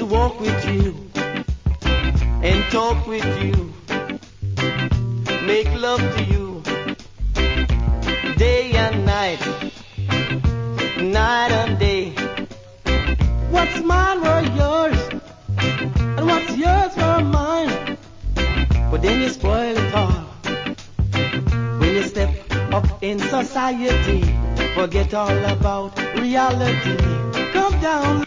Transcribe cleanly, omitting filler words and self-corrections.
to walk with you and talk with you, make love to you day and night, night and day. What's mine were yours, and what's yours were mine. But then you spoil it all when you step up in society. Forget all about reality. Come down,